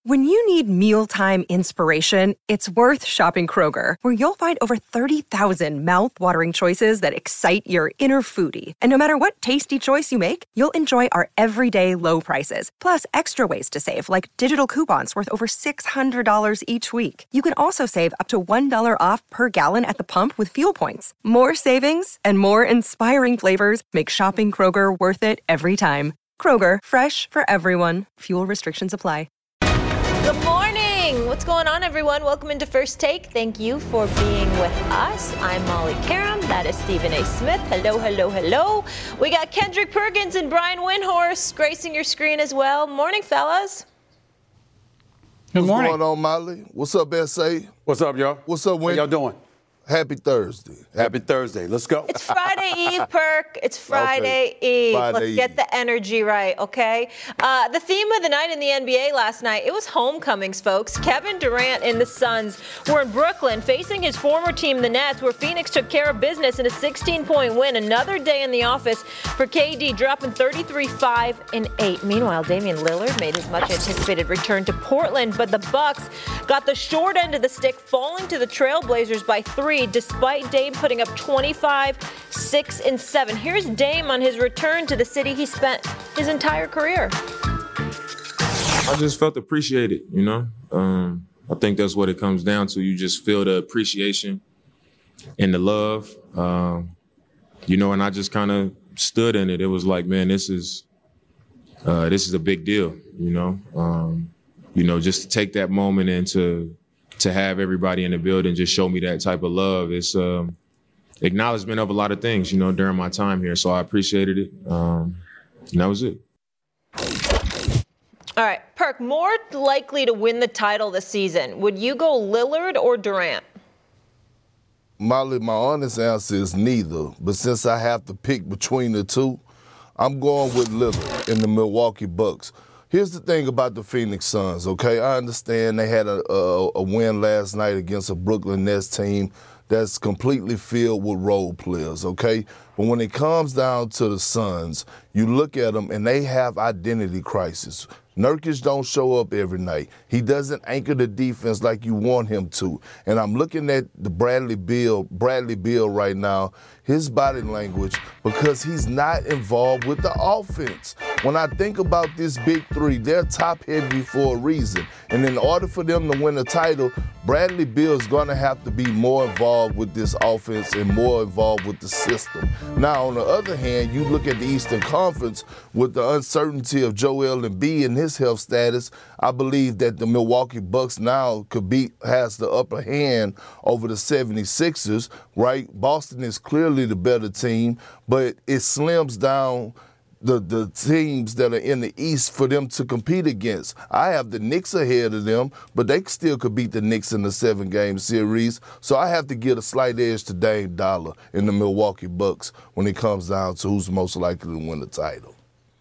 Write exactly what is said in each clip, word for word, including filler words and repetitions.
When you need mealtime inspiration, it's worth shopping Kroger, where you'll find over thirty thousand mouth-watering choices that excite your inner foodie. And no matter what tasty choice you make, you'll enjoy our everyday low prices, plus extra ways to save, like digital coupons worth over six hundred dollars each week. You can also save up to one dollar off per gallon at the pump with fuel points. More savings and more inspiring flavors make shopping Kroger worth it every time. Kroger, fresh for everyone. Fuel restrictions apply. Good morning. What's going on, everyone? Welcome into First Take. Thank you for being with us. I'm Molly Karam. That is Stephen A. Smith. Hello, hello, hello. We got Kendrick Perkins and Brian Windhorst gracing your screen as well. Morning, fellas. Good morning. What's going on, Molly? What's up, S A? What's up, y'all? What's up, Win? How y'all doing? Happy Thursday. Happy Thursday. Let's go. It's Friday Eve, Perk. It's Friday Okay. Eve. Friday Let's get Eve. the energy right, okay? Uh, the theme of the night in the N B A last night, it was homecomings, folks. Kevin Durant and the Suns were in Brooklyn facing his former team, the Nets, where Phoenix took care of business in a sixteen-point win. Another day in the office for K D, dropping thirty-three, five, and eight. Meanwhile, Damian Lillard made his much-anticipated return to Portland, but the Bucks got the short end of the stick, falling to the Trailblazers by three, despite Dame putting up twenty-five, six, and seven. Here's Dame on his return to the city he spent his entire career. I just felt appreciated, you know. Um, I think that's what it comes down to. You just feel the appreciation and the love, um, you know, and I just kind of stood in it. It was like, man, this is uh, this is a big deal, you know. Um, you know, just to take that moment and to to have everybody in the building just show me that type of love. It's um, acknowledgement of a lot of things, you know, during my time here. So I appreciated it. Um, and that was it. All right, Perk, more likely to win the title this season, would you go Lillard or Durant? Molly, my honest answer is neither. But since I have to pick between the two, I'm going with Lillard and the Milwaukee Bucks. Here's the thing about the Phoenix Suns, okay? I understand they had a, a, a win last night against a Brooklyn Nets team that's completely filled with role players, okay? But when it comes down to the Suns, you look at them and they have identity crisis. Nurkic don't show up every night. He doesn't anchor the defense like you want him to. And I'm looking at the Bradley Beal, Bradley Beal right now, his body language, because he's not involved with the offense. When I think about this big three, they're top heavy for a reason. And in order for them to win a title, Bradley Beal is going to have to be more involved with this offense and more involved with the system. Now, on the other hand, you look at the Eastern Conference with the uncertainty of Joel Embiid and his health status. I believe that the Milwaukee Bucks now could be has the upper hand over the seventy-sixers, right? Boston is clearly the better team, but it slims down the, the teams that are in the East for them to compete against. I have the Knicks ahead of them, but they still could beat the Knicks in the seven-game series. So I have to give a slight edge to Dame Dollar in the Milwaukee Bucks when it comes down to who's most likely to win the title.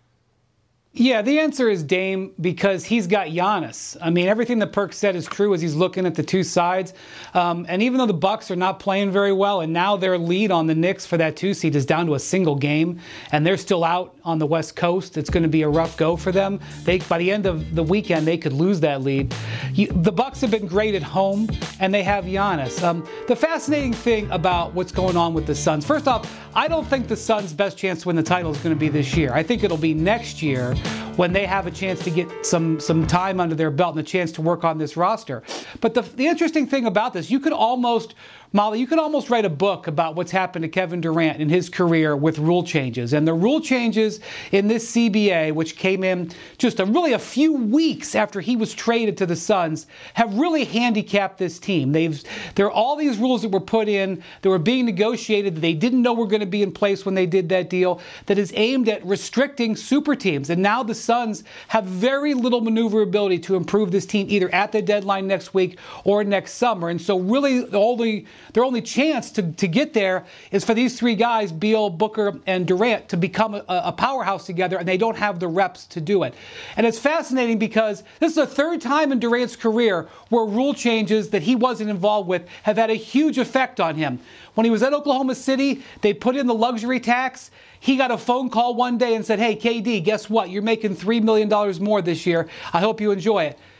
Yeah, the answer is Dame because he's got Giannis. I mean, everything that Perk said is true as he's looking at the two sides. Um, and even though the Bucks are not playing very well, and now their lead on the Knicks for that two seed is down to a single game, and they're still out on the West Coast, it's going to be a rough go for them. They, by the end of the weekend, they could lose that lead. You, the Bucks have been great at home, and they have Giannis. Um, the fascinating thing about what's going on with the Suns, first off, I don't think the Suns' best chance to win the title is going to be this year. I think it'll be next year when they have a chance to get some some time under their belt and a chance to work on this roster. But the, the interesting thing about this, you could almost, Molly, you could almost write a book about what's happened to Kevin Durant in his career with rule changes. And the rule changes in this C B A, which came in just a, really a few weeks after he was traded to the Suns, have really handicapped this team. They've There are all these rules that were put in, that were being negotiated, that they didn't know were going to be in place when they did that deal, that is aimed at restricting super teams. And now the Suns have very little maneuverability to improve this team either at the deadline next week or next summer. And so really the only, their only chance to, to get there is for these three guys, Beal, Booker, and Durant, to become a, a powerhouse together, and they don't have the reps to do it. And it's fascinating because this is the third time in Durant's career where rule changes that he wasn't involved with have had a huge effect on him. When he was at Oklahoma City, they put in the luxury tax. He got a phone call one day and said, hey, K D, guess what? You're making three million dollars more this year. I hope you enjoy it.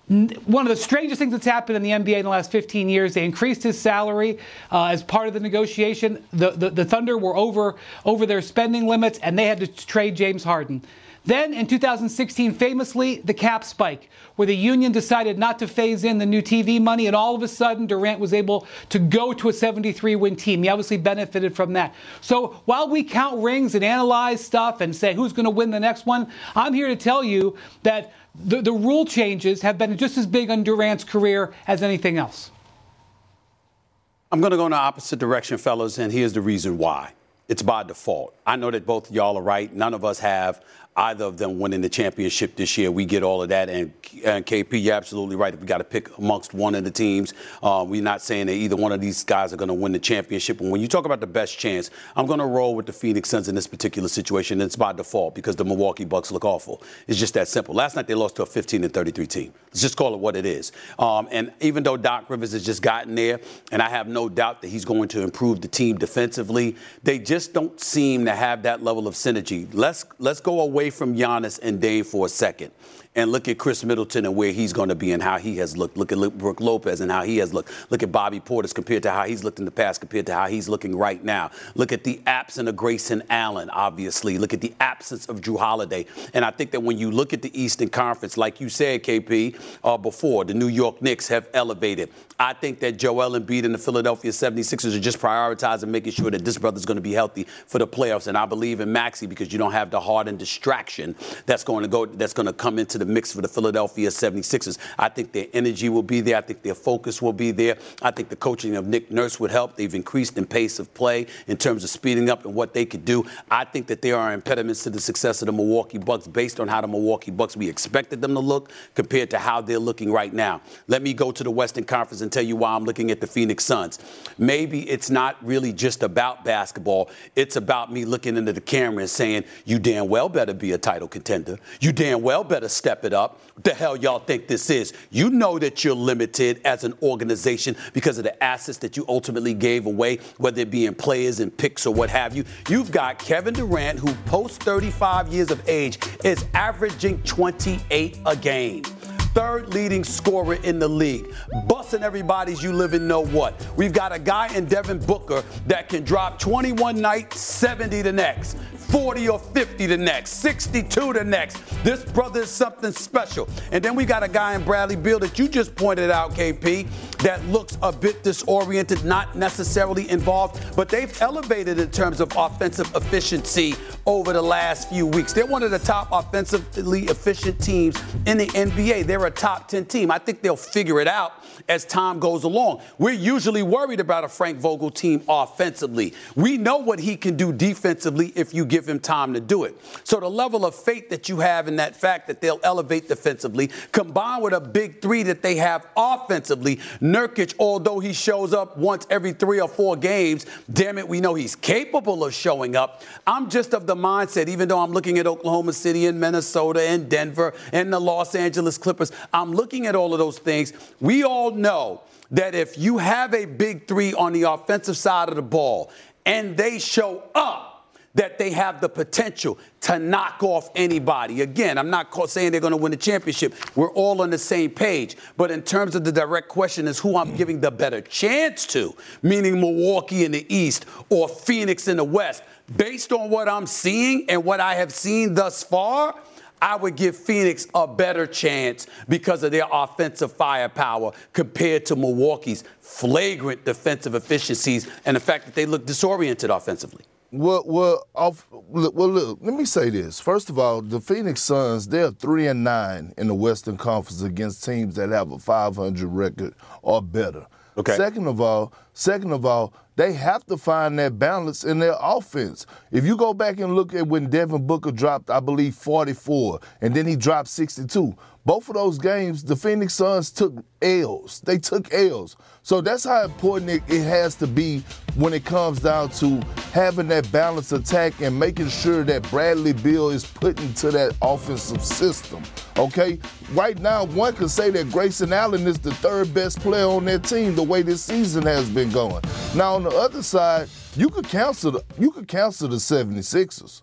one of the strangest things that's happened in the N B A in the last fifteen years, they increased his salary uh, as part of the negotiation. The, the, the Thunder were over, over their spending limits, and they had to trade James Harden. Then in two thousand sixteen, famously, the cap spike, where the union decided not to phase in the new T V money, and all of a sudden Durant was able to go to a seventy-three win team. He obviously benefited from that. So while we count rings and analyze stuff and say who's going to win the next one, I'm here to tell you that the, the rule changes have been just as big on Durant's career as anything else. I'm going to go in the opposite direction, fellas, and here's the reason why. It's by default. I know that both of y'all are right. None of us have either of them winning the championship this year. We get all of that. And, and K P, you're absolutely right. If we got to pick amongst one of the teams, uh, we're not saying that either one of these guys are going to win the championship. And when you talk about the best chance, I'm going to roll with the Phoenix Suns in this particular situation. It's by default because the Milwaukee Bucks look awful. It's just that simple. Last night they lost to a fifteen and thirty-three team. Let's just call it what it is. Um, and even though Doc Rivers has just gotten there, and I have no doubt that he's going to improve the team defensively, they just don't seem to have that level of synergy. Let's let's go away from Giannis and Dame for a second and look at Chris Middleton and where he's going to be and how he has looked. Look at Brook Lopez and how he has looked. Look at Bobby Portis compared to how he's looked in the past compared to how he's looking right now. Look at the absence of Grayson Allen, obviously. Look at the absence of Jrue Holiday. And I think that when you look at the Eastern Conference, like you said, K P, uh, before, the New York Knicks have elevated. I think that Joel Embiid and the Philadelphia seventy-sixers are just prioritizing making sure that this brother's going to be healthy for the playoffs. And I believe in Maxey because you don't have the Harden distraction that's going to go, that's going to come into the mix for the Philadelphia seventy-sixers. I think their energy will be there. I think their focus will be there. I think the coaching of Nick Nurse would help. They've increased in pace of play in terms of speeding up and what they could do. I think that there are impediments to the success of the Milwaukee Bucks based on how the Milwaukee Bucks we expected them to look compared to how they're looking right now. Let me go to the Western Conference and tell you why I'm looking at the Phoenix Suns. Maybe it's not really just about basketball. It's about me looking into the camera and saying, you damn well better be a title contender. You damn well better step it up. What the hell y'all think this is? You know that you're limited as an organization because of the assets that you ultimately gave away, whether it be in players and picks or what have you. You've got Kevin Durant, who post thirty-five years of age is averaging twenty-eight a game. Third leading scorer in the league. Busting everybody's you live and know what. We've got a guy in Devin Booker that can drop twenty-one night, seventy the next, forty or fifty the next, sixty-two the next. This brother is something special. And then we got a guy in Bradley Beal that you just pointed out, K P, that looks a bit disoriented, not necessarily involved, but they've elevated in terms of offensive efficiency over the last few weeks. They're one of the top offensively efficient teams in the N B A. They're a top ten team. I think they'll figure it out as time goes along. We're usually worried about a Frank Vogel team offensively. We know what he can do defensively if you give him time to do it. So the level of faith that you have in that fact that they'll elevate defensively, combined with a big three that they have offensively, Nurkic, although he shows up once every three or four games, damn it, we know he's capable of showing up. I'm just of the mindset, even though I'm looking at Oklahoma City and Minnesota and Denver and the Los Angeles Clippers, I'm looking at all of those things. We all know that if you have a big three on the offensive side of the ball and they show up, that they have the potential to knock off anybody. Again, I'm not saying they're going to win the championship. We're all on the same page. But in terms of the direct question is who I'm giving the better chance to, meaning Milwaukee in the East or Phoenix in the West. Based on what I'm seeing and what I have seen thus far, I would give Phoenix a better chance because of their offensive firepower compared to Milwaukee's flagrant defensive efficiencies and the fact that they look disoriented offensively. Well, well, off, well, look, let me say this. First of all, the Phoenix Suns, they're three and nine in the Western Conference against teams that have a five hundred record or better. Okay. Second of all, second of all, they have to find that balance in their offense. If you go back and look at when Devin Booker dropped, I believe, forty-four, and then he dropped sixty-two. Both of those games, the Phoenix Suns took L's. They took L's. So that's how important it, it has to be when it comes down to having that balanced attack and making sure that Bradley Beal is put into that offensive system, okay? Right now, one could say that Grayson Allen is the third best player on their team the way this season has been going. Now, on the other side, you could cancel the, you could cancel the seventy-sixers.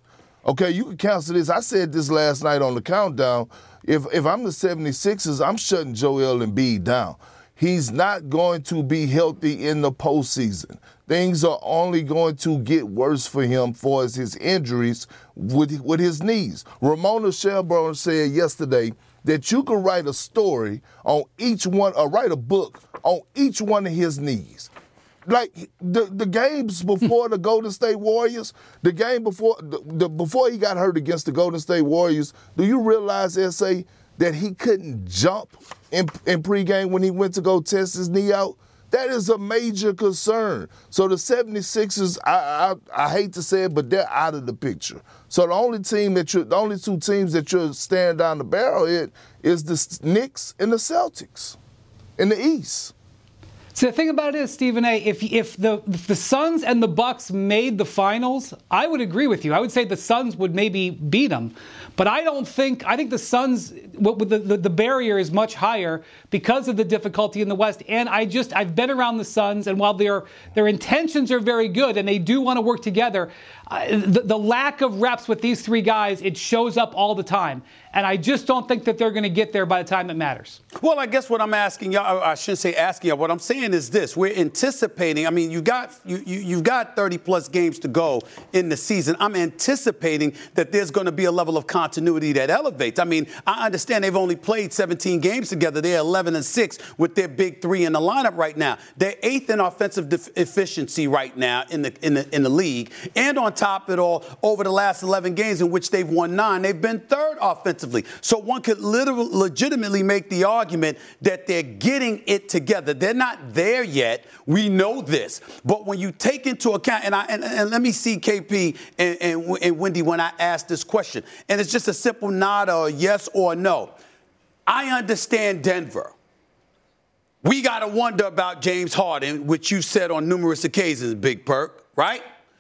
Okay, you can cancel this. I said this last night on the countdown. If if I'm the seventy-sixers, I'm shutting Joel Embiid down. He's not going to be healthy in the postseason. Things are only going to get worse for him for his injuries with, with his knees. Ramona Shelburne said yesterday that you can write a story on each one, or write a book on each one of his knees. Like the the games before the Golden State Warriors, the game before the, the before he got hurt against the Golden State Warriors, do you realize, S A, that he couldn't jump in, in pregame when he went to go test his knee out? That is a major concern. So the seventy-sixers, I, I I hate to say it, but they're out of the picture. So the only team that you the only two teams that you're staring down the barrel at is the Knicks and the Celtics in the East. So the thing about it is, Stephen A., if if the if the Suns and the Bucks made the finals, I would agree with you. I would say the Suns would maybe beat them. But I don't think, I think the Suns, the, the, the barrier is much higher because of the difficulty in the West. And I just, I've been around the Suns, and while their their intentions are very good and they do want to work together, uh, the, the lack of reps with these three guys, it shows up all the time. And I just don't think that they're going to get there by the time it matters. Well, I guess what I'm asking y'all, I shouldn't say asking y'all, what I'm saying is this. We're anticipating, I mean, you got, you, you, you've got thirty plus games to go in the season. I'm anticipating that there's going to be a level of continuity that elevates. I mean, I understand they've only played seventeen games together. They're eleven and six with their big three in the lineup right now. They're eighth in offensive def- efficiency right now in the, in the in the league. And on top of it all, over the last eleven games in which they've won nine, they've been third offensively. So one could literally, legitimately make the argument that they're getting it together. They're not there yet. We know this. But when you take into account, and I and, and let me see K P and, and, and Wendy when I ask this question, and it's just a simple nod or yes or no. I understand Denver. We got to wonder about James Harden, which you said on numerous occasions, Big Perk, right?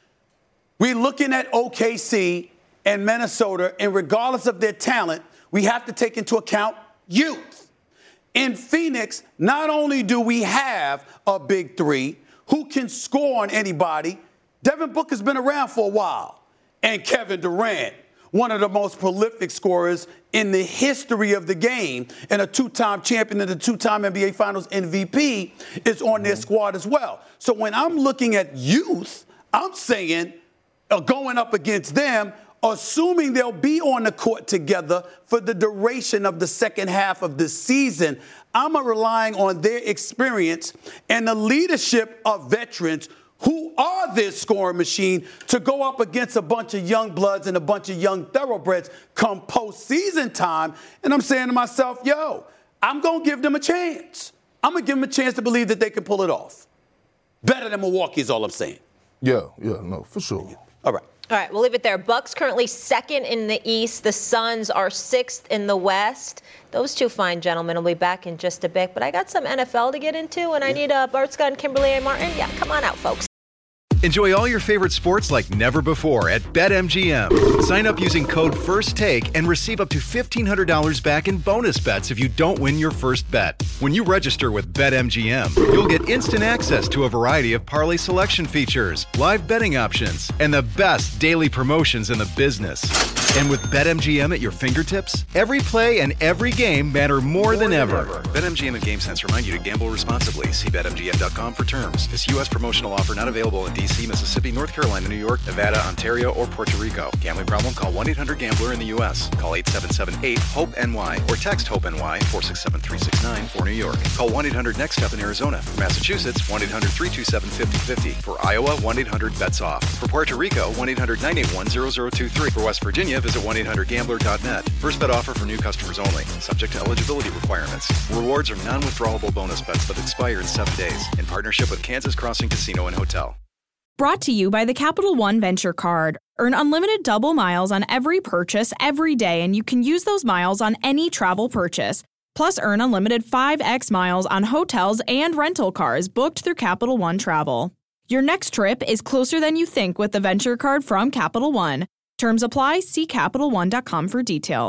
We're looking at O K C and Minnesota, and regardless of their talent, we have to take into account youth. In Phoenix, not only do we have a big three who can score on anybody, Devin Booker's been around for a while, and Kevin Durant, one of the most prolific scorers in the history of the game, and a two-time champion and a two-time N B A Finals M V P is on their squad as well. So when I'm looking at youth, I'm saying uh, going up against them, assuming they'll be on the court together for the duration of the second half of the season, I'm relying on their experience and the leadership of veterans who are this scoring machine to go up against a bunch of young bloods and a bunch of young thoroughbreds come postseason time. And I'm saying to myself, yo, I'm going to give them a chance. I'm going to give them a chance to believe that they can pull it off. Better than Milwaukee is all I'm saying. Yeah, yeah, no, for sure. All right. All right, we'll leave it there. Bucks currently second in the East. The Suns are sixth in the West. Those two fine gentlemen will be back in just a bit. But I got some N F L to get into, and I need uh, Bart Scott and Kimberly A. Martin. Yeah, come on out, folks. Enjoy all your favorite sports like never before at BetMGM. Sign up using code FIRSTTAKE and receive up to fifteen hundred dollars back in bonus bets if you don't win your first bet. When you register with BetMGM, you'll get instant access to a variety of parlay selection features, live betting options, and the best daily promotions in the business. And with BetMGM at your fingertips, every play and every game matter more, more than, than ever. ever. BetMGM and GameSense remind you to gamble responsibly. See Bet M G M dot com for terms. This U S promotional offer not available in D C, Mississippi, North Carolina, New York, Nevada, Ontario, or Puerto Rico. Gambling problem? Call one eight hundred gambler in the U S. Call eight seven seven eight hope N Y or text HOPE-NY four six seven three six nine for New York. Call one eight hundred next step in Arizona. For Massachusetts, one eight hundred three two seven five zero five zero. For Iowa, one eight hundred bets off. For Puerto Rico, one eight hundred nine eight one zero zero two three. For West Virginia, visit one eight hundred gambler dot net. First bet offer for new customers only. Subject to eligibility requirements. Rewards are non-withdrawable bonus bets that expire in seven days. In partnership with Kansas Crossing Casino and Hotel. Brought to you by the Capital One Venture Card. Earn unlimited double miles on every purchase every day, and you can use those miles on any travel purchase. Plus, earn unlimited five x miles on hotels and rental cars booked through Capital One Travel. Your next trip is closer than you think with the Venture Card from Capital One. Terms apply. See Capital One dot com for details.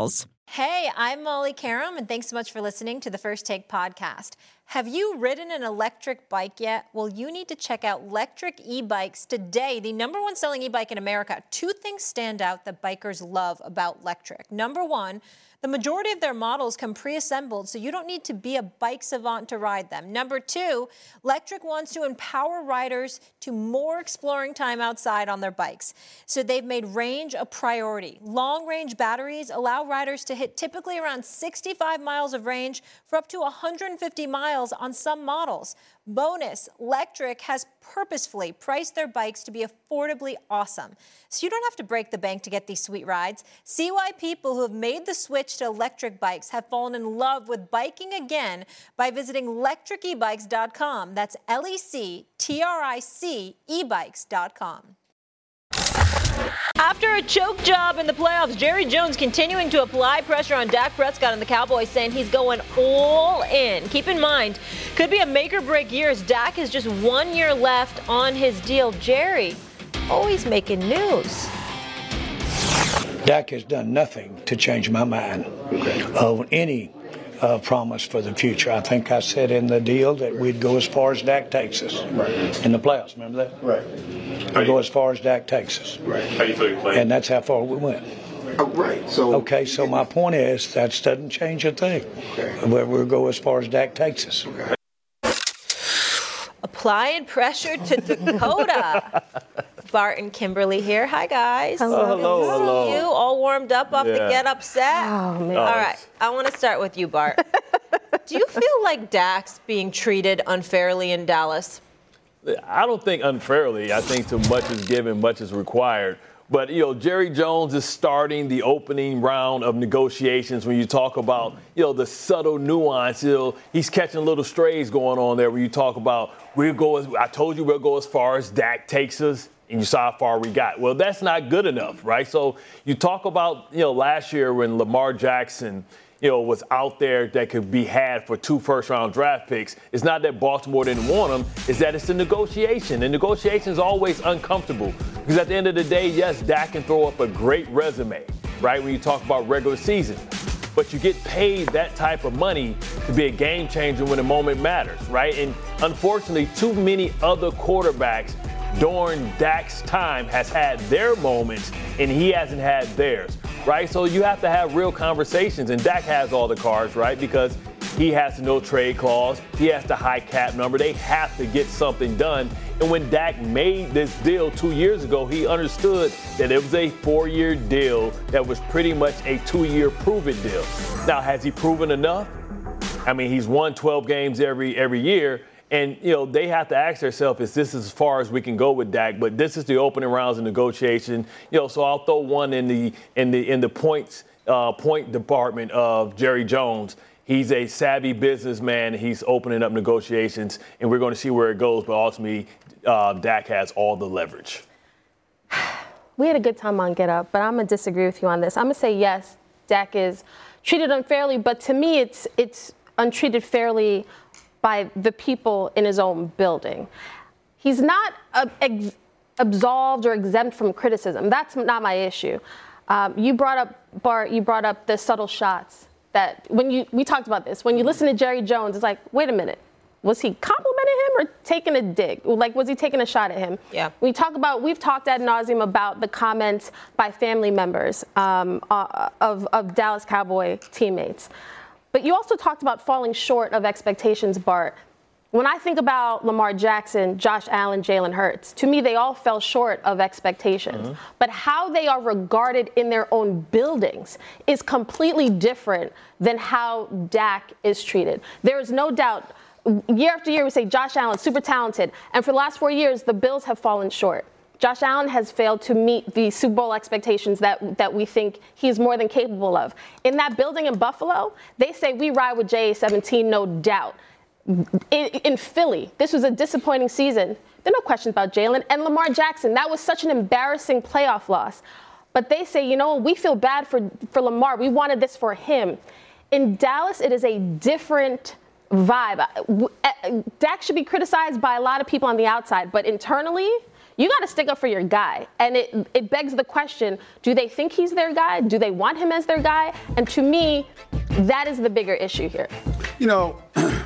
Hey, I'm Molly Karam, and thanks so much for listening to the First Take podcast. Have you ridden an electric bike yet? Well, you need to check out Lectric E-Bikes today, the number one selling e-bike in America. Two things stand out that bikers love about Lectric. Number one, the majority of their models come pre-assembled, so you don't need to be a bike savant to ride them. Number two, Lectric wants to empower riders to more exploring time outside on their bikes. So they've made range a priority. Long-range batteries allow riders to hit typically around sixty-five miles of range for up to one hundred fifty miles on some models. Bonus, Lectric has purposefully priced their bikes to be affordably awesome. So you don't have to break the bank to get these sweet rides. See why people who have made the switch to electric bikes have fallen in love with biking again by visiting lectric e bikes dot com. That's L E C T R I C e bikes dot com. After a choke job in the playoffs, Jerry Jones continuing to apply pressure on Dak Prescott and the Cowboys, saying he's going all in. Keep in mind, could be a make-or-break year as Dak has just one year left on his deal. Jerry, always making news. Dak has done nothing to change my mind of any uh, promise for the future. I think I said in the deal that we'd go as far as Dak takes us right. in the playoffs. Remember that? Right. We'd go as far as Dak takes us. Right. How do you feel you playing? And that's how far we went. Oh, right. So okay. So my point is that doesn't change a thing. Okay. We'll, we'll go as far as Dak takes us. Okay. Applying pressure to Dakota. Bart and Kimberly here. Hi, guys. Hello. Hello. Hello. You all warmed up off yeah. the Get Upset? Oh, man. All right. I want to start with you, Bart. Do you feel like Dak's being treated unfairly in Dallas? I don't think unfairly. I think too much is given, much is required. But, you know, Jerry Jones is starting the opening round of negotiations when you talk about, you know, the subtle nuance. You know, he's catching little strays going on there where you talk about, we'll go as, I told you we'll go as far as Dak takes us, and you saw how far we got. Well, that's not good enough, right? So you talk about, you know, last year when Lamar Jackson, you know, was out there that could be had for two first-round draft picks. It's not that Baltimore didn't want him. It's that it's a negotiation. And negotiation is always uncomfortable because at the end of the day, yes, Dak can throw up a great resume, right, when you talk about regular season. But you get paid that type of money to be a game changer when the moment matters, right? And unfortunately, too many other quarterbacks during Dak's time has had their moments, and he hasn't had theirs, right? So you have to have real conversations, and Dak has all the cards, right? Because he has the no trade clause. He has the high cap number. They have to get something done. And when Dak made this deal two years ago, he understood that it was a four-year deal that was pretty much a two-year prove-it deal. Now, has he proven enough? I mean, he's won twelve games every every year. And, you know, they have to ask themselves, is this as far as we can go with Dak? But this is the opening rounds of negotiation. You know, so I'll throw one in the in the in the points uh, point department of Jerry Jones. He's a savvy businessman. He's opening up negotiations, and we're going to see where it goes. But ultimately, uh, Dak has all the leverage. We had a good time on Get Up, but I'm going to disagree with you on this. I'm going to say, yes, Dak is treated unfairly, but to me, it's it's untreated fairly by the people in his own building. He's not uh, ex- absolved or exempt from criticism. That's not my issue. Um, you brought up, Bart, you brought up the subtle shots that when you, we talked about this, when you listen to Jerry Jones, it's like, wait a minute, was he complimenting him or taking a dig? Like, was he taking a shot at him? Yeah. We talk about, we've talked ad nauseum about the comments by family members um, uh, of, of Dallas Cowboy teammates. But you also talked about falling short of expectations, Bart. When I think about Lamar Jackson, Josh Allen, Jalen Hurts, to me, they all fell short of expectations. Mm-hmm. But how they are regarded in their own buildings is completely different than how Dak is treated. There is no doubt, year after year, we say Josh Allen, super talented. And for the last four years, the Bills have fallen short. Josh Allen has failed to meet the Super Bowl expectations that that we think he's more than capable of. In that building in Buffalo, they say we ride with J A seventeen, no doubt. In, in Philly, this was a disappointing season. There are no questions about Jalen. And Lamar Jackson, that was such an embarrassing playoff loss. But they say, you know, we feel bad for, for Lamar. We wanted this for him. In Dallas, it is a different vibe. Dak should be criticized by a lot of people on the outside, but internally, you got to stick up for your guy. And it, it begs the question, do they think he's their guy? Do they want him as their guy? And to me, that is the bigger issue here. You know,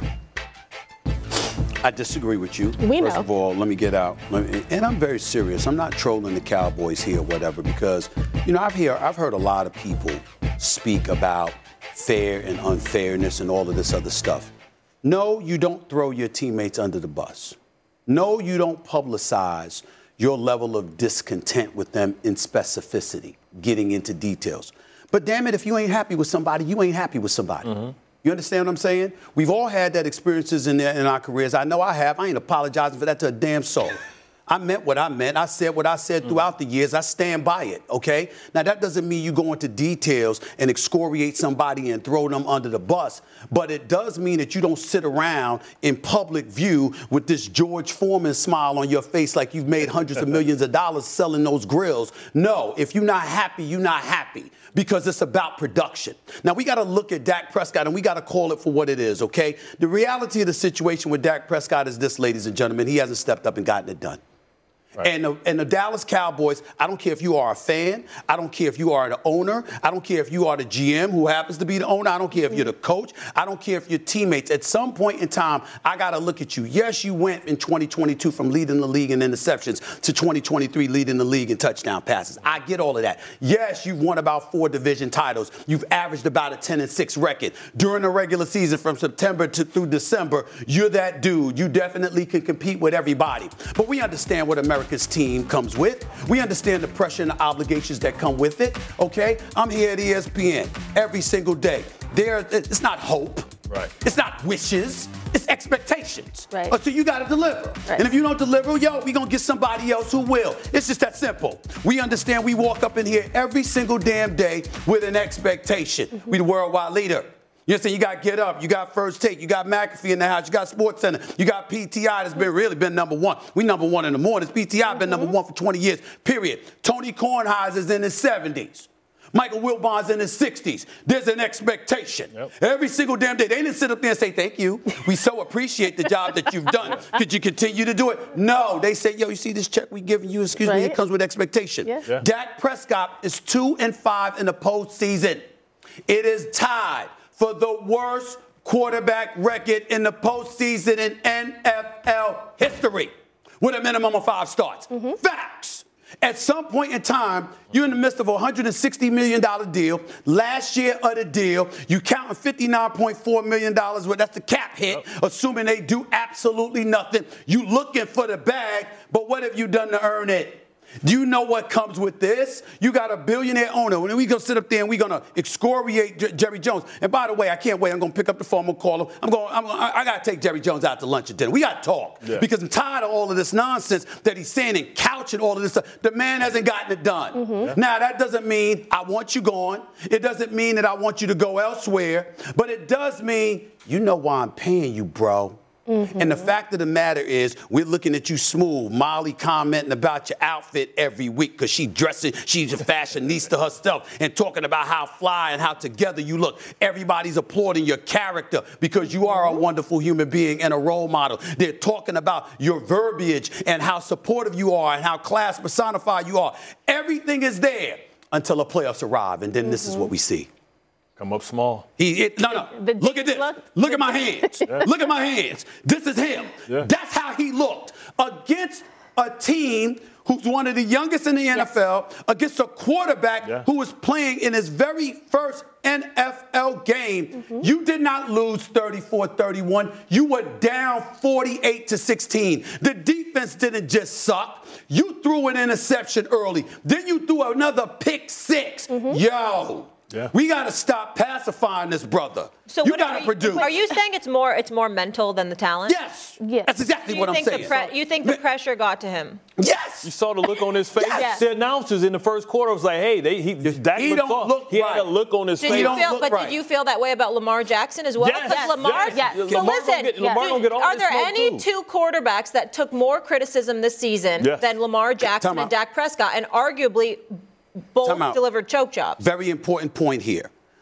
I disagree with you. We First know. of all, let me get out. Let me, and I'm very serious. I'm not trolling the Cowboys here or whatever because, you know, I've, hear, I've heard a lot of people speak about fair and unfairness and all of this other stuff. No, you don't throw your teammates under the bus. No, you don't publicize your level of discontent with them in specificity, getting into details. But damn it, if you ain't happy with somebody, you ain't happy with somebody. Mm-hmm. You understand what I'm saying? We've all had that experiences in, in our careers. I know I have. I ain't apologizing for that to a damn soul. I meant what I meant. I said what I said throughout the years. I stand by it, okay? Now, that doesn't mean you go into details and excoriate somebody and throw them under the bus, but it does mean that you don't sit around in public view with this George Foreman smile on your face like you've made hundreds of millions of dollars selling those grills. No, if you're not happy, you're not happy because it's about production. Now, we got to look at Dak Prescott, and we got to call it for what it is, okay? The reality of the situation with Dak Prescott is this, ladies and gentlemen. He hasn't stepped up and gotten it done. Right. And, the, and the Dallas Cowboys, I don't care if you are a fan. I don't care if you are the owner. I don't care if you are the G M who happens to be the owner. I don't care if you're the coach. I don't care if you're teammates. At some point in time, I got to look at you. Yes, you went in twenty twenty-two from leading the league in interceptions to twenty twenty-three leading the league in touchdown passes. I get all of that. Yes, you've won about four division titles. You've averaged about a ten and six record. During the regular season from September to through December, you're that dude. You definitely can compete with everybody. But we understand what America America's team comes with. We understand the pressure and the obligations that come with it, okay? I'm here at E S P N every single day. There, it's not hope. Right. It's not wishes. It's expectations. Right. So you got to deliver. Right. And if you don't deliver, yo, we going to get somebody else who will. It's just that simple. We understand we walk up in here every single damn day with an expectation. Mm-hmm. We the worldwide leader. You understand? You got to Get Up. You got First Take. You got McAfee in the house. You got Sports Center. You got P T I that's been really been number one. We number one in the mornings. P T I mm-hmm. been number one for twenty years, period. Tony Kornheiser's in his seventies. Michael Wilbon's in his sixties. There's an expectation. Yep. Every single damn day. They didn't sit up there and say, thank you. We so appreciate the job that you've done. Could you continue to do it? No. They say, yo, you see this check we giving you? Excuse right. me. It comes with expectation. Yeah. Yeah. Dak Prescott is two and five in the postseason. It is tied for the worst quarterback record in the postseason in N F L history with a minimum of five starts. Mm-hmm. Facts. At some point in time, you're in the midst of a one hundred sixty million dollars deal. Last year of the deal, you counting fifty-nine point four million dollars. Well, that's the cap hit, yep. assuming they do absolutely nothing. You looking for the bag, but what have you done to earn it? Do you know what comes with this? You got a billionaire owner. And we're going to sit up there and we're going to excoriate J- Jerry Jones. And by the way, I can't wait. I'm going to pick up the phone. I'm going to call him. I'm going, I'm, I, I got to take Jerry Jones out to lunch and dinner. We got to talk. Yeah. Because I'm tired of all of this nonsense that he's saying and couching all of this stuff. The man hasn't gotten it done. Mm-hmm. Yeah. Now, that doesn't mean I want you gone. It doesn't mean that I want you to go elsewhere. But it does mean you know why I'm paying you, bro. Mm-hmm. And the fact of the matter is, we're looking at you smooth. Molly commenting about your outfit every week because she dressing, she's a fashionista herself and talking about how fly and how together you look. Everybody's applauding your character because you are a wonderful human being and a role model. They're talking about your verbiage and how supportive you are and how class personified you are. Everything is there until the playoffs arrive, and then mm-hmm. this is what we see. Come up small. He, it, no, no. The, the look at this. Look, look at my hands. Yeah. Look at my hands. This is him. Yeah. That's how he looked against a team who's one of the youngest in the yes. N F L, against a quarterback yeah. who was playing in his very first N F L game. Mm-hmm. You did not lose thirty-four thirty-one. You were down forty-eight to sixteen. The defense didn't just suck. You threw an interception early. Then you threw another pick six. Mm-hmm. Yo. Yeah. We got to stop pacifying this brother. So you got to produce. Are you saying it's more it's more mental than the talent? Yes. Yes. That's exactly what I'm saying. Pre- you think the pressure got to him? Yes. You saw the look on his face. Yes. The announcers in the first quarter was like, "Hey, they he Dak he don't off. look He right. had a look on his did face." You feel, look but right. did you feel that way about Lamar Jackson as well? Yes. Because Lamar. Yes. Yes. Lamar So listen, get, Lamar yes. don't get all are there smoke any too. two quarterbacks that took more criticism this season yes. than Lamar Jackson and Dak Prescott, and arguably both delivered choke jobs? Very important point here.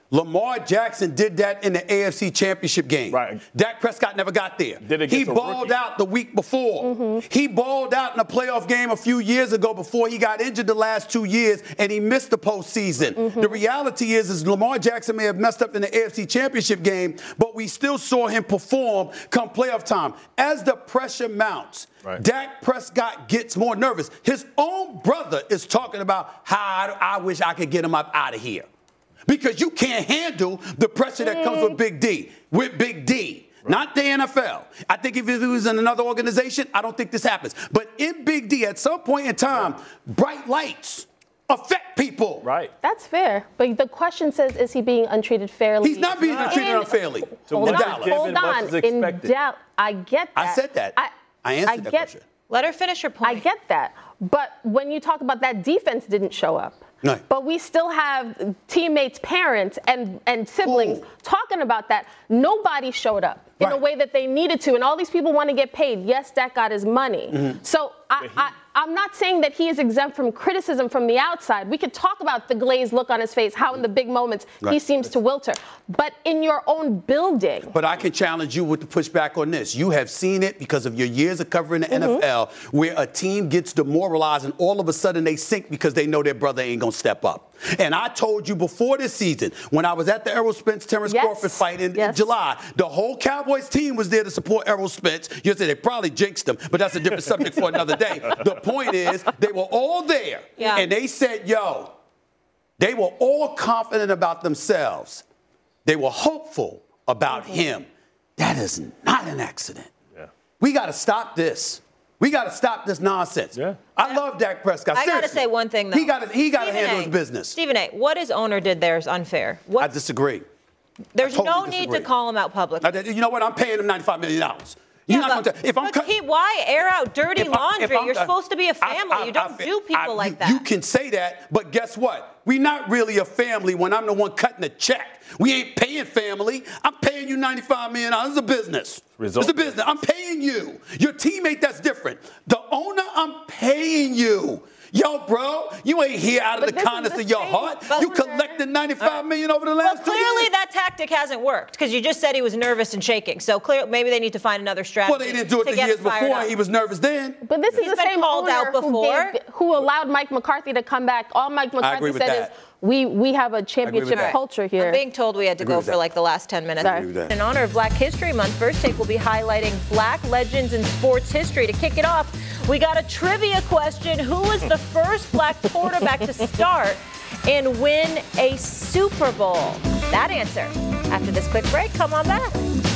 Lamar Jackson did that in the A F C Championship game. Right. Dak Prescott never got there. Did it he against a balled rookie. out the week before. Mm-hmm. He balled out in a playoff game a few years ago before he got injured the last two years, and he missed the postseason. Mm-hmm. The reality is, is Lamar Jackson may have messed up in the A F C Championship game, but we still saw him perform come playoff time. As the pressure mounts, Right. Dak Prescott gets more nervous. His own brother is talking about how I, I wish I could get him up out of here. Because you can't handle the pressure that comes with Big D, with Big D, right. Not the N F L. I think if it was in another organization, I don't think this happens. But in Big D, at some point in time, right. bright lights affect people. Right. That's fair. But the question says, is he being untreated fairly? He's not being untreated In, unfairly. So hold much on, is given, hold much on. is In expected. doubt, I get that. I said that. I, I answered I that get, question. Let her finish her point. I get that. But when you talk about that, defense didn't show up. Right. But we still have teammates, parents, and, and siblings Ooh. talking about that. Nobody showed up in Right. a way that they needed to. And all these people want to get paid. Yes, Dak got his money. Mm-hmm. So I, I, I'm not saying that he is exempt from criticism from the outside. We could talk about the glazed look on his face, how in the big moments Right. he seems to wilter. But in your own building. But I can challenge you with the pushback on this. You have seen it because of your years of covering the Mm-hmm. N F L, where a team gets demoralized and all of a sudden they sink because they know their brother ain't going to step up. And I told you before this season, when I was at the Errol Spence Terrence Yes. Crawford fight in, Yes. in July, the whole Cowboys team was there to support Errol Spence. You say they probably jinxed him, but that's a different subject for another day. The point is, they were all there, Yeah. and they said, yo, they were all confident about themselves. They were hopeful about Mm-hmm. him. That is not an accident. Yeah. We got to stop this. We got to stop this nonsense. Yeah. I love Dak Prescott. I got to Seriously. say one thing, though. He got to he got to Stephen handle A. his business. Stephen A., what his owner did there is unfair. What, I disagree. there's I totally no need disagree. to call him out publicly. I, you know what? I'm paying him ninety-five million dollars. Yeah, You're not but, gonna tell, if I'm but cut- he, why air out dirty if I- laundry? if I'm- You're supposed to be a family. I- I- you don't I- do people I- like you, that. You can say that, but guess what? We're not really a family when I'm the one cutting the check. We ain't paying family. I'm paying you ninety-five million dollars. It's a business. Result. It's a business. I'm paying you. Your teammate, that's different. The owner, I'm paying you. Yo, bro, you ain't here out of But the this is kindness the of your same heart. owner. You collected ninety-five million over the well, last two clearly years. that tactic hasn't worked because you just said he was nervous and shaking. So clear, maybe they need to find another strategy. Well, they didn't do it to the get years him fired before. up. He was nervous then. But this is He's the been same called owner out before. Who, gave, who allowed Mike McCarthy to come back. All Mike agree McCarthy with said that. is, we, we have a championship that. culture here. I'm being told we had to Agree go with for that. like the last ten minutes. Sorry. Agree with that. In honor of Black History Month, First Take will be highlighting Black legends in sports history. To kick it off, we got a trivia question. Who was the first Black quarterback to start and win a Super Bowl? That answer after this quick break. Come on back.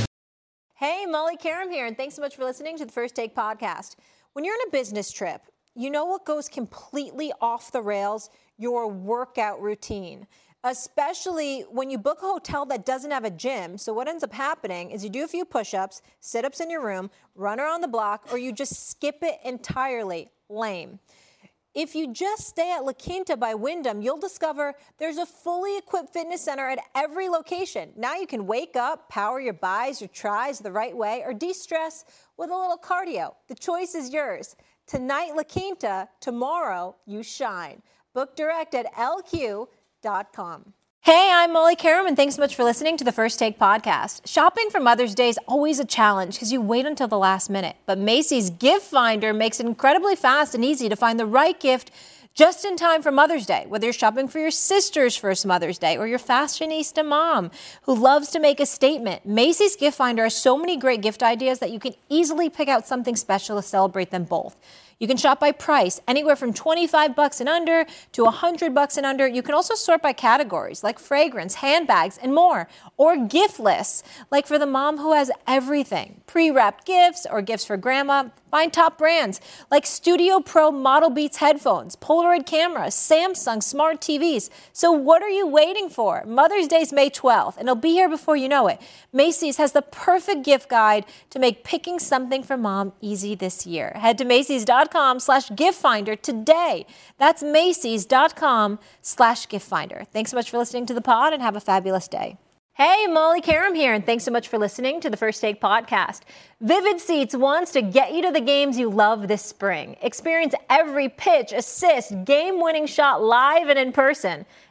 Hey, Molly Karam here, and thanks so much for listening to the First Take podcast. When you're on a business trip, you know what goes completely off the rails? Your workout routine. Especially when you book a hotel that doesn't have a gym. So what ends up happening is you do a few push-ups, sit-ups in your room, run around the block, or you just skip it entirely. Lame. If you just stay at La Quinta by Wyndham, you'll discover there's a fully equipped fitness center at every location. Now you can wake up, power your bis, your tris the right way, or de-stress with a little cardio. The choice is yours. Tonight, La Quinta. Tomorrow, you shine. Book direct at L Q dot com. Hey, I'm Molly Karam, and thanks so much for listening to the First Take podcast. Shopping for Mother's Day is always a challenge because you wait until the last minute. But Macy's Gift Finder makes it incredibly fast and easy to find the right gift just in time for Mother's Day, whether you're shopping for your sister's first Mother's Day or your fashionista mom who loves to make a statement. Macy's Gift Finder has so many great gift ideas that you can easily pick out something special to celebrate them both. You can shop by price, anywhere from twenty-five bucks and under to one hundred bucks and under. You can also sort by categories like fragrance, handbags, and more. Or gift lists, like for the mom who has everything. Pre-wrapped gifts or gifts for grandma. Find top brands like Studio Pro Model Beats headphones, Polaroid cameras, Samsung smart T Vs. So what are you waiting for? Mother's Day's May twelfth, and it'll be here before you know it. Macy's has the perfect gift guide to make picking something for mom easy this year. Head to Macy's.com slash gift finder today. That's Macy's.com slash gift finder. Thanks so much for listening to the pod and have a fabulous day. Hey, Molly Karam here, and thanks so much for listening to the First Take podcast. Vivid Seats wants to get you to the games you love this spring. Experience every pitch, assist, game-winning shot live and in person.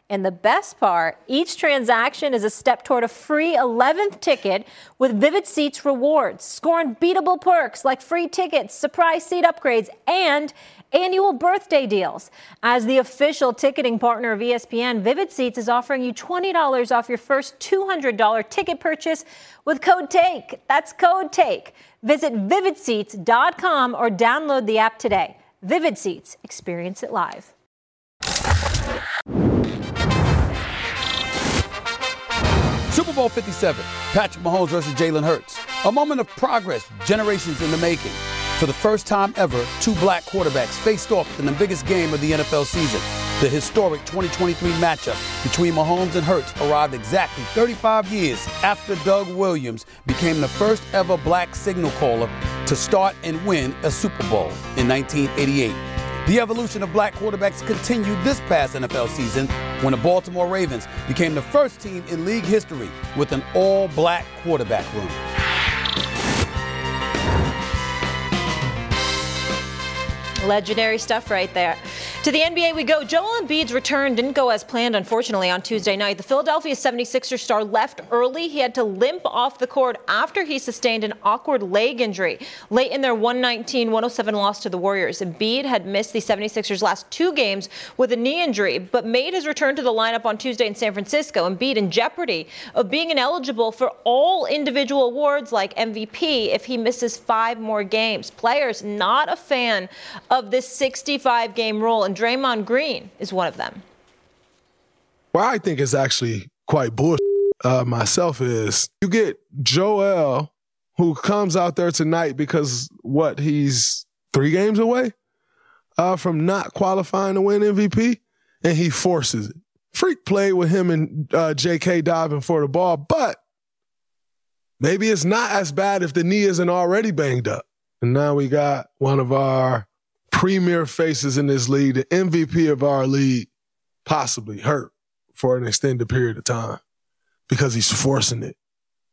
And the best part, each transaction is a step toward a free eleventh ticket with Vivid Seats rewards. Score unbeatable perks like free tickets, surprise seat upgrades, and annual birthday deals. As the official ticketing partner of E S P N, Vivid Seats is offering you twenty dollars off your first two hundred dollars ticket purchase with code TAKE. That's code TAKE. Visit vivid seats dot com or download the app today. Vivid Seats. Experience it live. Super Bowl fifty-seven, Patrick Mahomes versus Jalen Hurts. A moment of progress, generations in the making. For the first time ever, two black quarterbacks faced off in the biggest game of the N F L season. The historic twenty twenty-three matchup between Mahomes and Hurts arrived exactly thirty-five years after Doug Williams became the first ever black signal caller to start and win a Super Bowl in nineteen eighty-eight. The evolution of black quarterbacks continued this past N F L season when the Baltimore Ravens became the first team in league history with an all-black quarterback room. Legendary stuff right there. To the N B A we go. Joel Embiid's return didn't go as planned, unfortunately, on Tuesday night. The Philadelphia seventy-sixers star left early. He had to limp off the court after he sustained an awkward leg injury late in their one nineteen one oh seven loss to the Warriors. Embiid had missed the seventy-sixers' last two games with a knee injury, but made his return to the lineup on Tuesday in San Francisco. Embiid in jeopardy of being ineligible for all individual awards like M V P if he misses five more games. Players not a fan of this sixty-five game rule, and Draymond Green is one of them. Well, I think it's actually quite bullshit uh, myself is you get Joel, who comes out there tonight because, what, he's three games away uh, from not qualifying to win M V P, and he forces it. Freak played with him and uh, J K diving for the ball, but maybe it's not as bad if the knee isn't already banged up. And now we got one of our premier faces in this league, the M V P of our league, possibly hurt for an extended period of time because he's forcing it.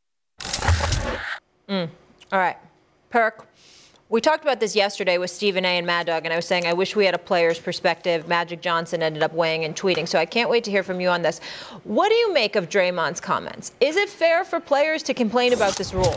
Mm. All right. Perk, we talked about this yesterday with Stephen A. and Mad Dog, and I was saying I wish we had a player's perspective. Magic Johnson ended up weighing and tweeting, so I can't wait to hear from you on this. What do you make of Draymond's comments? Is it fair for players to complain about this rule?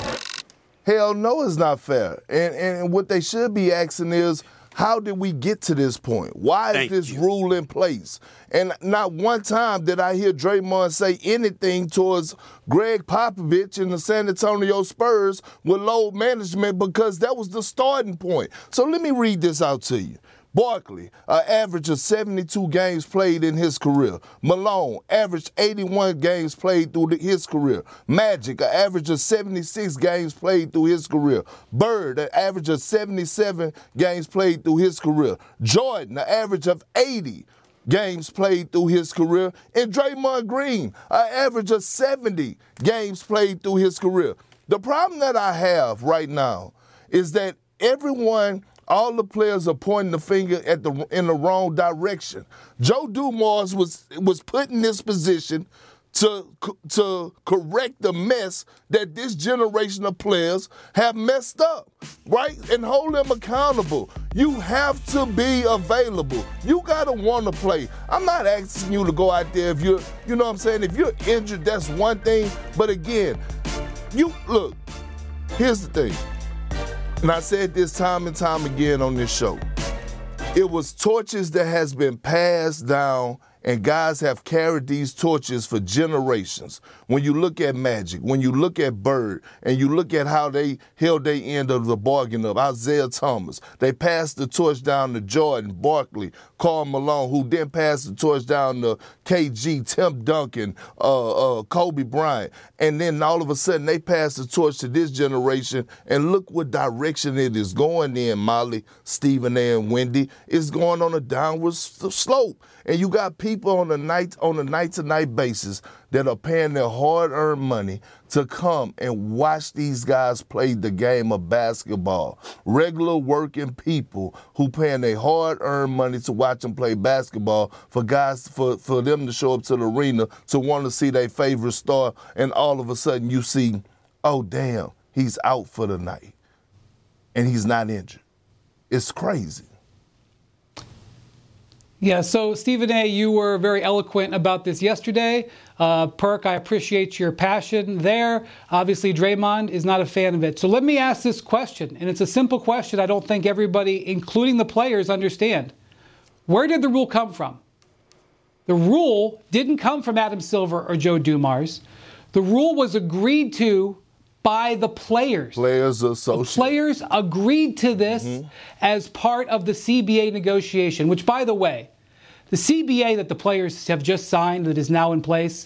Hell no, it's not fair. And, and what they should be asking is, how did we get to this point? Why Thank is this you. rule in place? And not one time did I hear Draymond say anything towards Greg Popovich and the San Antonio Spurs with load management, because that was the starting point. So let me read this out to you. Barkley, an average of seventy-two games played in his career. Malone, averaged eighty-one games played through the, his career. Magic, an average of seventy-six games played through his career. Bird, an average of seventy-seven games played through his career. Jordan, an average of eighty games played through his career. And Draymond Green, an average of seventy games played through his career. The problem that I have right now is that everyone, all the players are pointing the finger at the in the wrong direction. Joe Dumars was was put in this position to to correct the mess that this generation of players have messed up, right? And hold them accountable. You have to be available. You gotta want to play. I'm not asking you to go out there if you're, you know what I'm saying? If you're injured, that's one thing. But again, you look. Here's the thing. And I said this time and time again on this show. It was torches that has been passed down, and guys have carried these torches for generations. When you look at Magic, when you look at Bird, and you look at how they held their end of the bargain of Isaiah Thomas, they passed the torch down to Jordan, Barkley, Karl Malone, who then passed the torch down to K G, Tim Duncan, uh, uh, Kobe Bryant. And then all of a sudden they passed the torch to this generation, and look what direction it is going in, Molly, Stephen A. and Wendy. It's going on a downward slope. And you got people on a night on a night-to-night basis that are paying their hard-earned money to come and watch these guys play the game of basketball. Regular working people who paying their hard-earned money to watch them play basketball, for guys for, for them to show up to the arena to want to see their favorite star, and all of a sudden you see, oh damn, he's out for the night. And he's not injured. It's crazy. Yeah, so Stephen A., you were very eloquent about this yesterday. Uh, Perk, I appreciate your passion there. Obviously, Draymond is not a fan of it. So let me ask this question, and it's a simple question I don't think everybody, including the players, understand. Where did the rule come from? The rule didn't come from Adam Silver or Joe Dumars. The rule was agreed to by the players. Players Association. The players agreed to this mm-hmm. as part of the C B A negotiation, which, by the way, the C B A that the players have just signed that is now in place,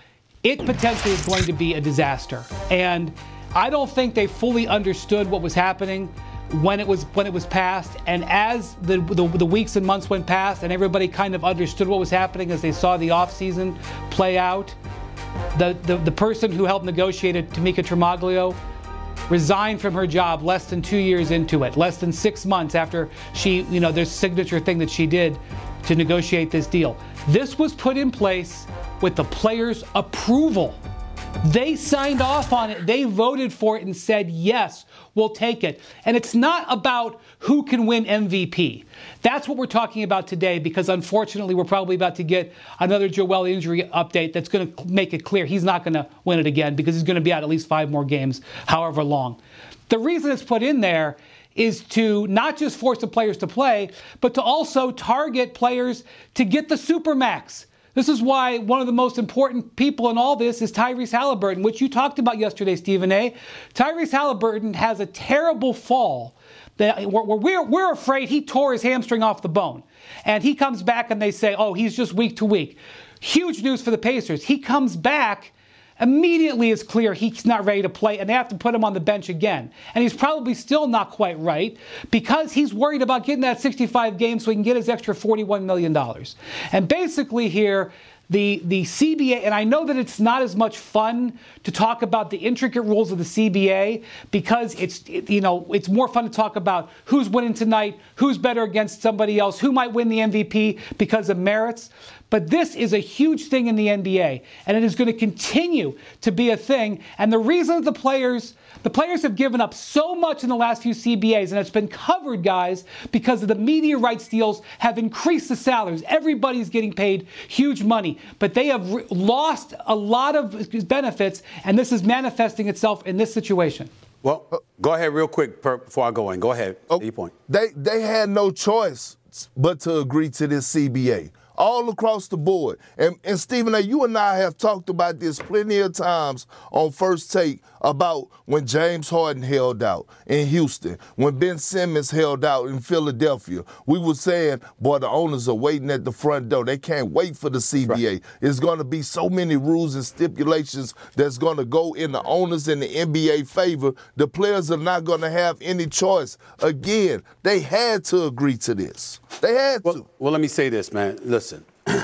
it potentially is going to be a disaster. And I don't think they fully understood what was happening when it was when it was passed. And as the, the, the weeks and months went past and everybody kind of understood what was happening as they saw the offseason play out, The, the the person who helped negotiate it, Tamika Tremaglio, resigned from her job less than two years into it, less than six months after she, you know, there's a signature thing that she did to negotiate this deal. This was put in place with the players' approval. They signed off on it. They voted for it and said, yes, we'll take it. And it's not about who can win M V P. That's what we're talking about today, because unfortunately we're probably about to get another Joel injury update that's going to make it clear he's not going to win it again because he's going to be out at least five more games, however long. The reason it's put in there is to not just force the players to play, but to also target players to get the Supermax. This is why one of the most important people in all this is Tyrese Halliburton, which you talked about yesterday, Stephen A. Tyrese Halliburton has a terrible fall. That we're, we're, we're afraid he tore his hamstring off the bone. And he comes back and they say, oh, he's just week to week. Huge news for the Pacers. He comes back. Immediately it's clear he's not ready to play, and they have to put him on the bench again. And he's probably still not quite right because he's worried about getting that sixty-five games so he can get his extra forty-one million dollars. And basically here, the, the C B A, and I know that it's not as much fun to talk about the intricate rules of the C B A because it's, it, you know, it's more fun to talk about who's winning tonight, who's better against somebody else, who might win the M V P because of merits. But this is a huge thing in the N B A, and it is going to continue to be a thing. And the reason the players, the players have given up so much in the last few C B As, and it's been covered, guys, because of the media rights deals have increased the salaries. Everybody's getting paid huge money, but they have re- lost a lot of benefits, and this is manifesting itself in this situation. Well, go ahead real quick before I go in. Go ahead. Oh, your point. They they had no choice but to agree to this C B A. All across the board. And, and Stephen A., you and I have talked about this plenty of times on First Take about when James Harden held out in Houston, when Ben Simmons held out in Philadelphia. We were saying, boy, the owners are waiting at the front door. They can't wait for the C B A. Right. It's going to be so many rules and stipulations that's going to go in the owners and the N B A favor. The players are not going to have any choice. Again, they had to agree to this. They had well, to. Well, let me say this, man. Listen,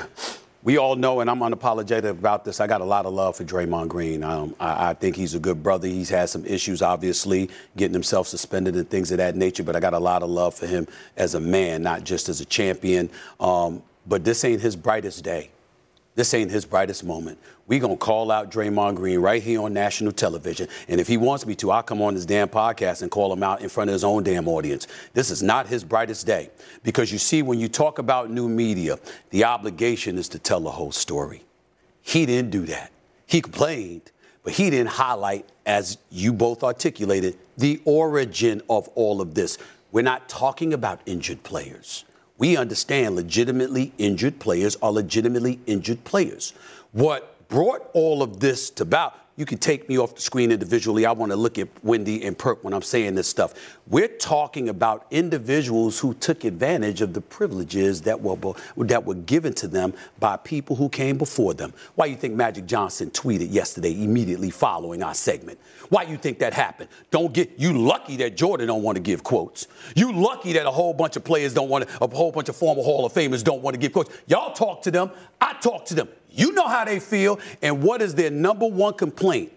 we all know, and I'm unapologetic about this, I got a lot of love for Draymond Green. Um, I, I think he's a good brother. He's had some issues, obviously, getting himself suspended and things of that nature, but I got a lot of love for him as a man, not just as a champion. Um, but this ain't his brightest day. This ain't his brightest moment. We going to call out Draymond Green right here on national television. And if he wants me to, I'll come on this damn podcast and call him out in front of his own damn audience. This is not his brightest day. Because you see, when you talk about new media, the obligation is to tell the whole story. He didn't do that. He complained, but he didn't highlight, as you both articulated, the origin of all of this. We're not talking about injured players. We understand legitimately injured players are legitimately injured players. What brought all of this to about, you can take me off the screen individually. I want to look at Wendy and Perk when I'm saying this stuff. We're talking about individuals who took advantage of the privileges that were that were given to them by people who came before them. Why you think Magic Johnson tweeted yesterday immediately following our segment? Why you think that happened? Don't get you lucky that Jordan don't want to give quotes. You lucky that a whole bunch of players don't want to, a whole bunch of former Hall of Famers don't want to give quotes. Y'all talk to them. I talk to them. You know how they feel, and what is their number one complaint?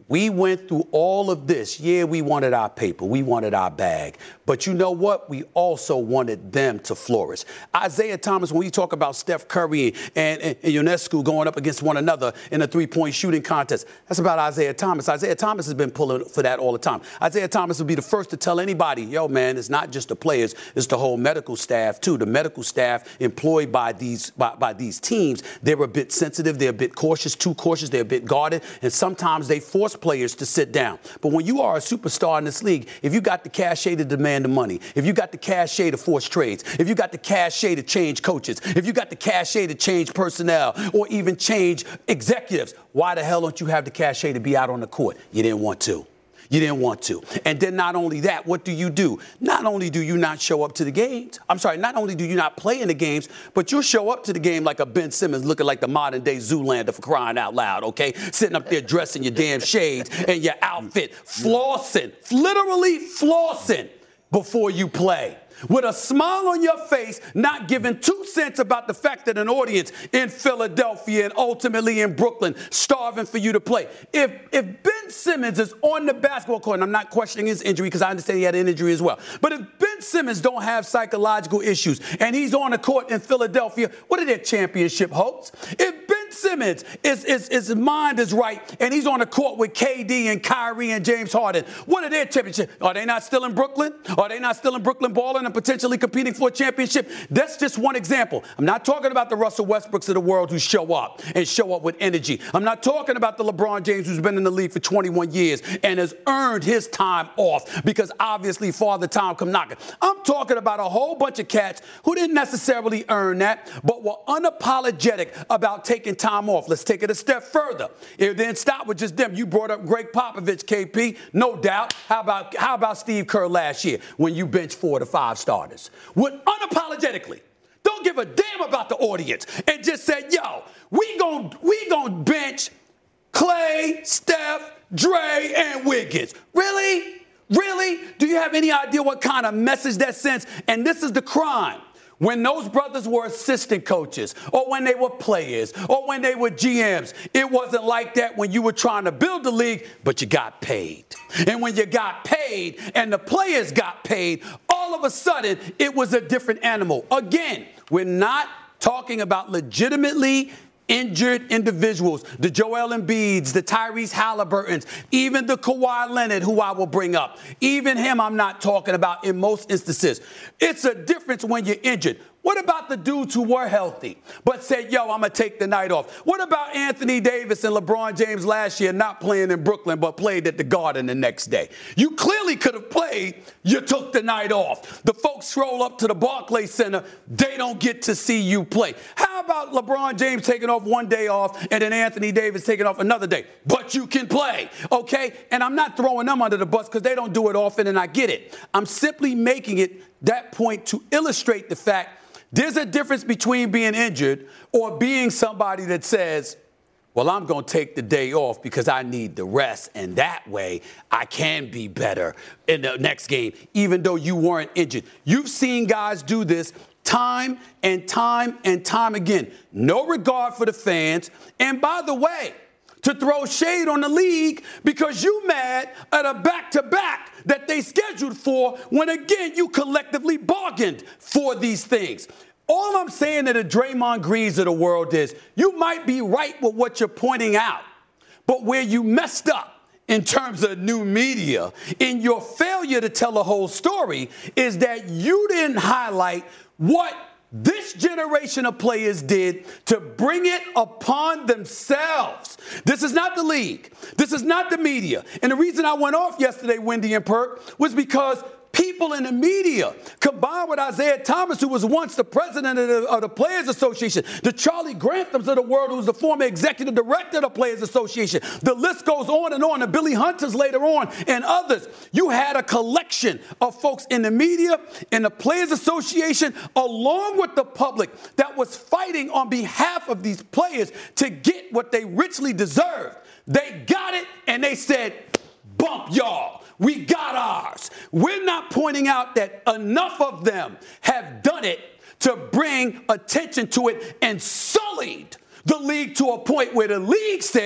We went through all of this. Yeah, we wanted our paper. We wanted our bag. But you know what? We also wanted them to flourish. Isaiah Thomas, when we talk about Steph Curry and, and, and Ionescu going up against one another in a three-point shooting contest, that's about Isaiah Thomas. Isaiah Thomas has been pulling for that all the time. Isaiah Thomas would be the first to tell anybody, yo, man, it's not just the players, it's the whole medical staff, too. The medical staff employed by these, by, by these teams, they're a bit sensitive, they're a bit cautious, too cautious, they're a bit guarded, and sometimes they force players to sit down. But when you are a superstar in this league, if you got the cachet to demand the money, if you got the cachet to force trades, if you got the cachet to change coaches, if you got the cachet to change personnel or even change executives, why the hell don't you have the cachet to be out on the court? You didn't want to. You didn't want to. And then not only that, what do you do? Not only do you not show up to the games, I'm sorry, not only do you not play in the games, but you'll show up to the game like a Ben Simmons looking like the modern day Zoolander, for crying out loud, okay? Sitting up there dressing your damn shades and your outfit, flossing, literally flossing before you play. With a smile on your face, not giving two cents about the fact that an audience in Philadelphia and ultimately in Brooklyn starving for you to play. If if Ben Simmons is on the basketball court, and I'm not questioning his injury because I understand he had an injury as well, but if Ben Simmons don't have psychological issues and he's on the court in Philadelphia, what are their championship hopes? If Ben Simmons, is, is, his mind is right, and he's on the court with K D and Kyrie and James Harden, what are their championships? Are they not still in Brooklyn? Are they not still in Brooklyn balling and potentially competing for a championship? That's just one example. I'm not talking about the Russell Westbrooks of the world who show up and show up with energy. I'm not talking about the LeBron James who's been in the league for twenty-one years and has earned his time off because obviously Father Time come knocking. I'm talking about a whole bunch of cats who didn't necessarily earn that, but were unapologetic about taking time off. Let's take it a step further. It didn't stop with just them. You brought up Greg Popovich, K P, no doubt. How about how about Steve Kerr last year when you benched four to five starters? Would unapologetically, don't give a damn about the audience, and just said, yo, we gon' we gon' bench Clay, Steph, Dre, and Wiggins. Really? Really? Do you have any idea what kind of message that sends? And this is the crime. When those brothers were assistant coaches or when they were players or when they were G Ms, it wasn't like that when you were trying to build the league, but you got paid. And when you got paid and the players got paid, all of a sudden it was a different animal. Again, we're not talking about legitimately injured individuals, the Joel Embiids, the Tyrese Halliburtons, even the Kawhi Leonard, who I will bring up. Even him I'm not talking about in most instances. It's a difference when you're injured. What about the dudes who were healthy but said, yo, I'm going to take the night off? What about Anthony Davis and LeBron James last year not playing in Brooklyn but played at the Garden the next day? You clearly could have played. You took the night off. The folks stroll up to the Barclays Center. They don't get to see you play. How about LeBron James taking off one day off and then Anthony Davis taking off another day? But you can play, okay? And I'm not throwing them under the bus because they don't do it often, and I get it. I'm simply making it that point to illustrate the fact there's a difference between being injured or being somebody that says, well, I'm going to take the day off because I need the rest, and that way I can be better in the next game, even though you weren't injured. You've seen guys do this time and time and time again. No regard for the fans. And by the way, to throw shade on the league because you mad at a back-to-back that they scheduled for when, again, you collectively bargained for these things. All I'm saying to the Draymond Greens of the world is you might be right with what you're pointing out, but where you messed up in terms of new media, in your failure to tell a whole story, is that you didn't highlight what this generation of players did to bring it upon themselves. This is not the league. This is not the media. And the reason I went off yesterday, Wendy and Perk, was because people in the media, combined with Isaiah Thomas, who was once the president of the, of the Players Association, the Charlie Granthams of the world, who was the former executive director of the Players Association. The list goes on and on. The Billy Hunters later on and others. You had a collection of folks in the media, in the Players Association, along with the public that was fighting on behalf of these players to get what they richly deserved. They got it, and they said, bump y'all. We got ours. We're not pointing out that enough of them have done it to bring attention to it and sullied the league to a point where the league said,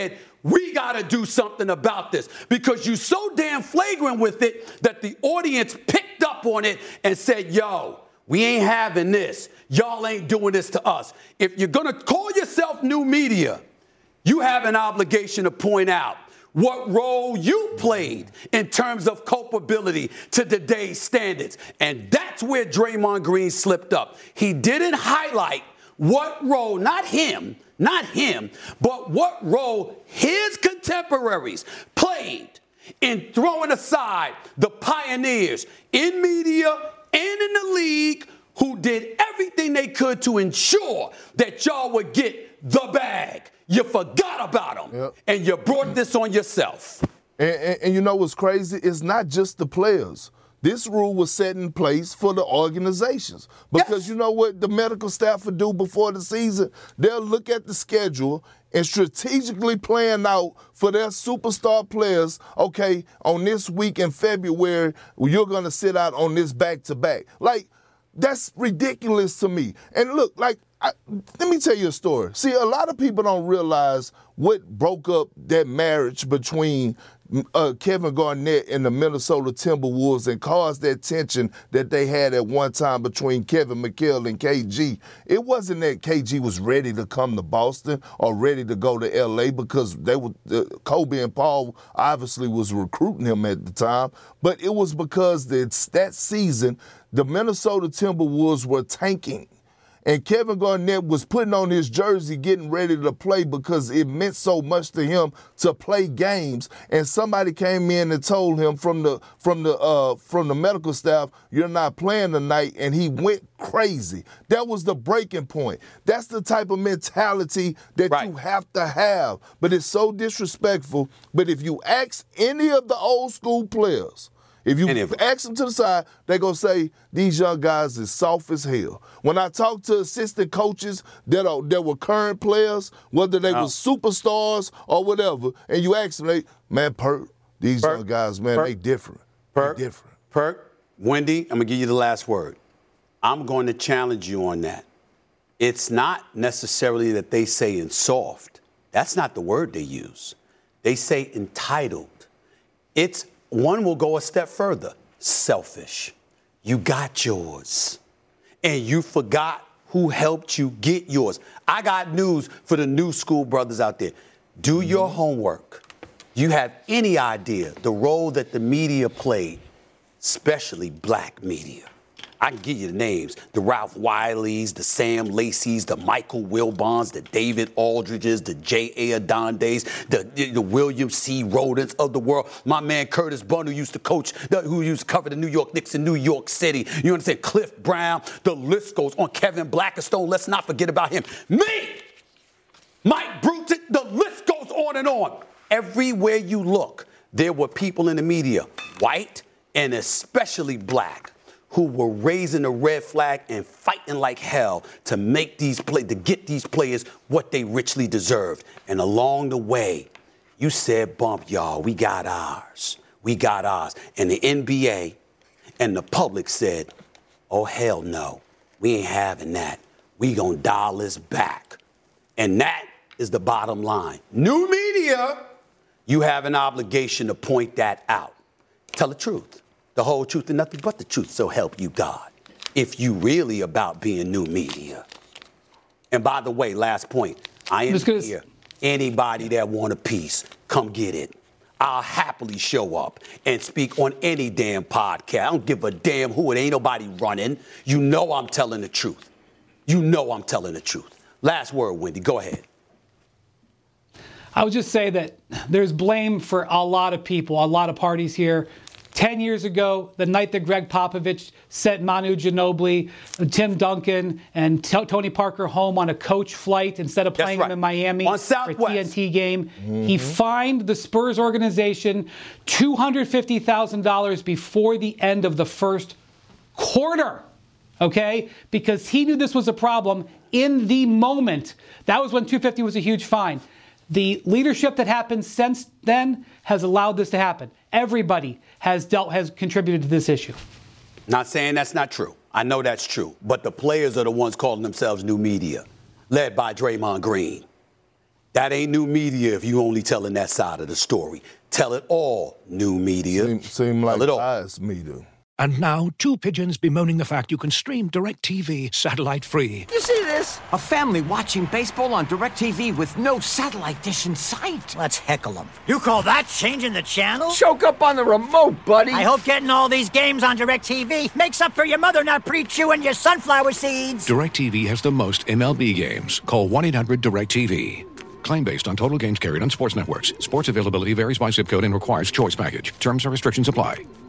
we got to do something about this because you're so damn flagrant with it that the audience picked up on it and said, yo, we ain't having this. Y'all ain't doing this to us. If you're going to call yourself new media, you have an obligation to point out what role you played in terms of culpability to today's standards. And that's where Draymond Green slipped up. He didn't highlight what role, not him, not him, but what role his contemporaries played in throwing aside the pioneers in media and in the league who did everything they could to ensure that y'all would get the bag. You forgot about them, yep. and you brought this on yourself. And, and, and you know what's crazy? It's not just the players. This rule was set in place for the organizations. Because yes. you know what the medical staff would do before the season? They'll look at the schedule and strategically plan out for their superstar players, okay, on this week in February, you're going to sit out on this back-to-back. Like, that's ridiculous to me. And look, like, I, let me tell you a story. See, a lot of people don't realize what broke up that marriage between uh, Kevin Garnett and the Minnesota Timberwolves and caused that tension that they had at one time between Kevin McHale and K G. It wasn't that K G was ready to come to Boston or ready to go to L A because they were uh, Kobe and Paul obviously was recruiting him at the time, but it was because it's that season the Minnesota Timberwolves were tanking. And Kevin Garnett was putting on his jersey getting ready to play because it meant so much to him to play games. And somebody came in and told him from the from the uh, from the medical staff, you're not playing tonight, and he went crazy. That was the breaking point. That's the type of mentality that right. you have to have. But it's so disrespectful. But if you ask any of the old school players, if you if, ask them to the side, they're going to say, these young guys is soft as hell. When I talk to assistant coaches that are that were current players, whether they oh. were superstars or whatever, and you ask them, they, man, Perk, these Perk, young guys, man, Perk, they different. Perk, they different. Perk, Wendy, I'm going to give you the last word. I'm going to challenge you on that. It's not necessarily that they say in soft. That's not the word they use. They say entitled. It's one will go a step further. Selfish. You got yours. And you forgot who helped you get yours. I got news for the new school brothers out there. Do mm-hmm. your homework. You have any idea the role that the media played, especially black media? I can give you the names, the Ralph Wileys, the Sam Lacey's, the Michael Wilbons, the David Aldridges, the J A. Adondes, the, the William C. Rodents of the world. My man Curtis Bunn, who used to coach, who used to cover the New York Knicks in New York City. You understand? Cliff Brown. The list goes on. Kevin Blackstone. Let's not forget about him. Me! Mike Bruton. The list goes on and on. Everywhere you look, there were people in the media, white and especially black, who were raising the red flag and fighting like hell to make these play, to get these players what they richly deserved. And along the way, you said, bump, y'all, we got ours. We got ours. And the N B A and the public said, oh, hell no. We ain't having that. We gonna dial this back. And that is the bottom line. New media, you have an obligation to point that out. Tell the truth. The whole truth and nothing but the truth, so help you God, if you really about being new media. And by the way, last point, I am here. Anybody that want a piece, come get it. I'll happily show up and speak on any damn podcast. I don't give a damn who it ain't nobody running. You know I'm telling the truth. You know I'm telling the truth. Last word, Wendy, go ahead. I would just say that there's blame for a lot of people, a lot of parties here. Ten years ago, the night that Greg Popovich sent Manu Ginobili, Tim Duncan, and T- Tony Parker home on a coach flight instead of playing right. them in Miami on for a T N T game, mm-hmm. he fined the Spurs organization two hundred fifty thousand dollars before the end of the first quarter, okay? Because he knew this was a problem in the moment. That was when two hundred fifty was a huge fine. The leadership that happened since then has allowed this to happen. Everybody has dealt, has contributed to this issue. Not saying that's not true. I know that's true. But the players are the ones calling themselves new media, led by Draymond Green. That ain't new media if you only telling that side of the story. Tell it all, new media. Seem, seem like biased media. And now, two pigeons bemoaning the fact you can stream DirecTV satellite-free. You see this? A family watching baseball on DirecTV with no satellite dish in sight. Let's heckle them. You call that changing the channel? Choke up on the remote, buddy. I hope getting all these games on DirecTV makes up for your mother not pre-chewing your sunflower seeds. DirecTV has the most M L B games. Call one eight hundred direct T V. Claim based on total games carried on sports networks. Sports availability varies by zip code and requires choice package. Terms and restrictions apply.